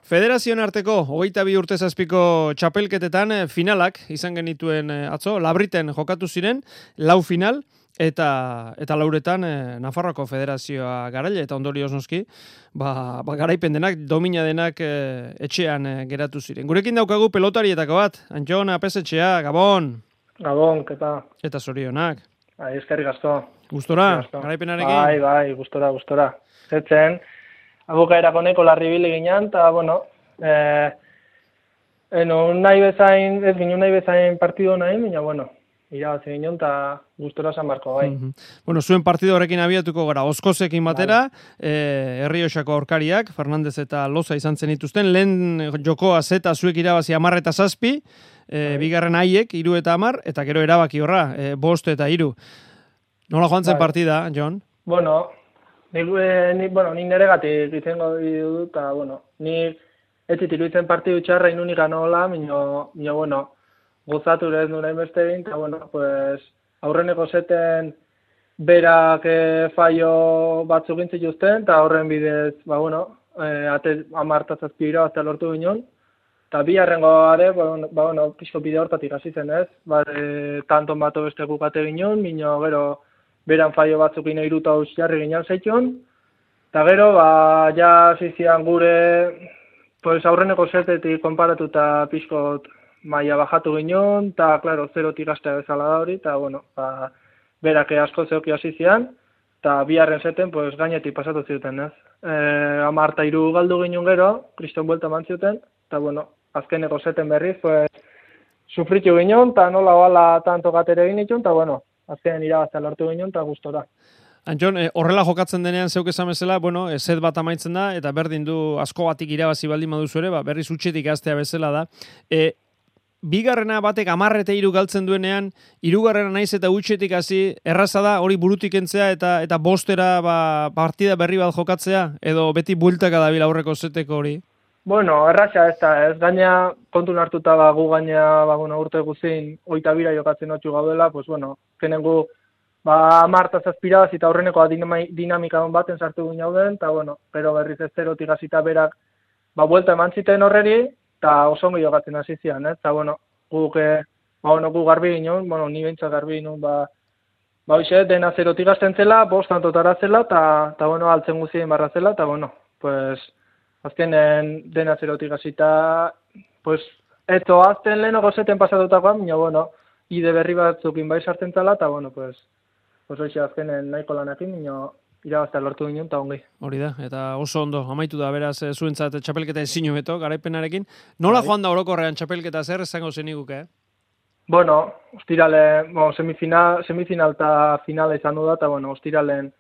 Federazioen arteko 22 urte zazpiko txapelketetan finalak izan genituen atzo, Labriten jokatu ziren, 4 final, eta lauretan Nafarroako Federazioa garaile eta ondorioz noski, garaipen denak, domina denak etxean geratu ziren. Gurekin daukagu pelotarietako bat, Antxon Apesetxea, Gabon! Gabon, keta. Eta zorionak. Eskerrik asko. Gustora, garaipenarekin? Bai, gustora. Zetzen, abukaerako neko larri bile ginen, eta, bueno, ez ginen nahi bezain partido nahi, baina, bueno, irabazi ginen, eta gustora San Marko, bai. Bueno, zuen partido horrekin abiatuko gara, Oskozekin batera, Errioxako aurkariak, Fernandez eta Loza izan zen dituzten, lehen jokoa zeta zuek irabazi 10 eta 7, bigarren haiek, 3 eta 10, eta gero erabaki horra, 5 eta 3. Nola joan zen partida, Jon? Bueno, ni neregatik izango dut, eta, bueno, ni etzit iruditzen partidu txarra inunik ganola, minio, bueno, gozatu ez nuen beste egin, eta, bueno, pues, aurreneko zeten berak fallo batzuk gintzituzten, eta horren bidez, bueno, 10 zazpira bazte lortu ginen, eta biharrengo are, bueno, pixko bide hortatik hasi zen ez, tanton bato beste gukate ginen, minio, gero, beran fallo batzuk ino iruta jarri ginen zeitzun, eta gero, ja zizian gure, pues aurreneko zetetik konparatuta pixkot maila bajatu ginen, eta, klaro, 0-tik astea bezala da hori, eta, bueno, berak asko zeoki hasi zian, eta biharren zeten, pues, gainetik pasatu ziuten, ez. 10 eta 3 galdu ginen gero, kriston buelta eman ziuten, eta, bueno, azkeneko zeten berriz, pues, sufritu ginen, eta nola bala tanto gatere egin itun, eta, bueno, azkenen irabaztea lortu ginen, eta gustora. Antxon, horrela jokatzen denean zeuk esan bezala, bueno, zet bat amaitzen da, eta berdin du asko batik irabazi baldin baduzu ere, berriz utxetik aztea bezala da. Bigarrena batek 10 eta 3 galtzen duenean, 3. naiz eta utxetik hasi erraza da hori burutik entzea eta 5 partida berri bat jokatzea, edo beti bueltaka dabil aurreko zeteko hori? Bueno, erraza ez da, ez gaina kontun hartuta gu gaina urte guzin 22 jokatzen otxu gaudela, pues bueno, kenengu 10 eta 7 eta horreneko dinamika baten sartu ginen jauden, eta bueno, pero berriz ez 0-tik hasita berak buelta eman ziten horreri, eta oso ongi jokatzen hasi zian, eta bueno, guk garbi ginen, bueno, ni behintzat garbi ginen, hoxe, dena 0-tik hasten zela, 5 tantotara zela, eta bueno, altzen guzien barra zela, eta bueno, pues, azkenen dena 0-tik hasita, pues, eto azten lehenoko zeten pasatutakoa, baina, bueno, ide berri batzukin bai sartzen zela, eta bueno, pues hoxe azkenen nahiko lanekin, irabaztea lortu ginen, eta ongi. Hori da, eta oso ondo, amaitu da, beraz, zuentzat txapelketa ezin hobeto, garaipenarekin. Nola joan da orokorrean txapelketa zer esango zeniguke, Bueno, ostirale, semifinal eta finala izan du da, eta bueno, ostiralen,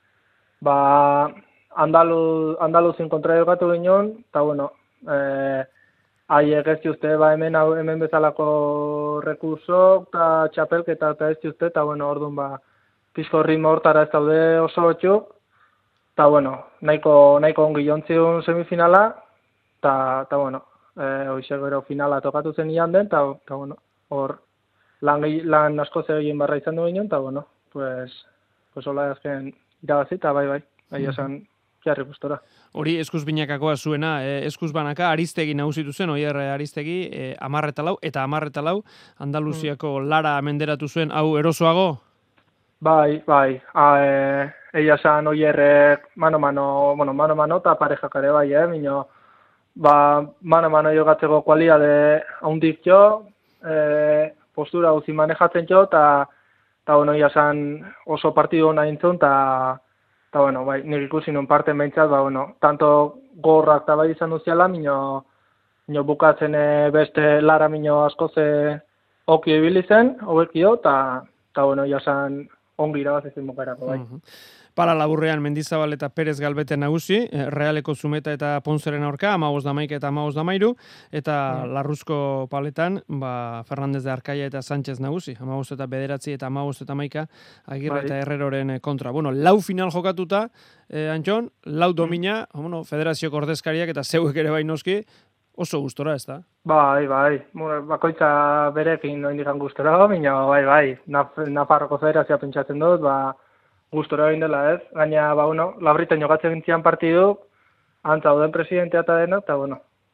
Andaluzin kontra jokatu ginen, eta bueno, haiek ez diuzte, hemen bezalako rekurso, eta txapelketa eta ez diuzte, eta bueno, orduan, pizko ritmo hortara ez daude oso otxuk, eta bueno, nahiko ongi jontziun semifinala, eta bueno, hoxe gero finala tokatu zen ian den, eta bueno, hor lan asko zegin barra izan du ginen, eta bueno, pues hola azken irabazi, eta bai, esan jarri gustora. Hori eskuz binakakoa zuena, eskuz banaka Aristegi nagusitu zen, Oier Aristegi, 10 eta 4, eta 10 eta 4, Andaluziako Lara menderatu zuen, hau erosoago? Bai, egia esan Oierrek mano, eta parejak ere bai, minio, mano jokatzeko kualiade haundik jo, postura guzi manejatzen jo, eta bueno, egia esan oso partidu hona intzun, eta bueno, bai, nik ikusi nun parten behintzat, bueno, tanto gorrak eta bai izan duziala, minio bukatzen beste Lara minio asko oki ibili zen, hobekio, eta bueno, egia esan ongi irabazitzen bukaerako, bai. Para laburrean Mendizabal eta Perez Galbete nagusi, Realeko Zumeta eta Ponzeren aurka, 15-11 eta 15-13, eta Larruzko paletan, Fernandez de Arkaia eta Sánchez nagusi, 15 eta 9 eta 15 eta 11, Agirre eta Herreroren kontra. Bueno, 4 final jokatuta, Antxon, 4 domina, federazioko ordezkariak eta zeuek ere bai noski, oso gustora, ez da? Bai, bakoitza berekin noindikan gustora, bai, Nafarroko federazioa pentsatzen dut, gustora egin dela, ez? Gaina, Labriten jokatzen gintzian partidu, antzauden presidentea eta dena, eta, bueno,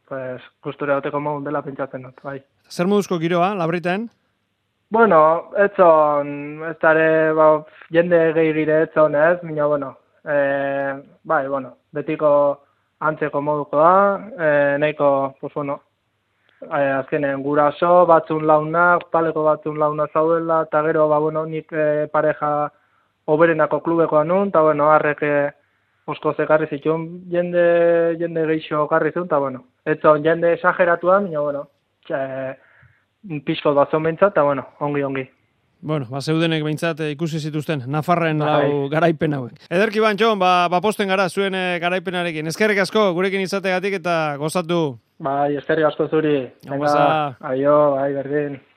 pues, gustura egoteko modun dela pentsatzen dut, bai. Zer moduzko giroa, Labriten? Bueno, etzon, ez dara, jende gehigire etzon ez, mina, bueno, bai, bueno, betiko antzeko moduko da, nahiko, pues, bueno, azkenen guraso, batzun launak, paleko batzun launa zaudela, eta gero, bueno, nik pareja oberenako klubekoa nun, eta, bueno, harrek osko zekarri zituen, jende geixo garri zuen, eta, bueno, etzon jende esageratua, mina, bueno, pixko batzon behintzat, eta, bueno, ongi. Bueno, zeudenek behintzat ikusi zituzten, Nafarren lau garaipen hauek. Ederki Jon, posten gara zuen garaipenarekin. Eskerrik asko, gurekin izategatik eta gozatu. Bai, eskerrik asko zuri. Venga, aio, bai, berdin.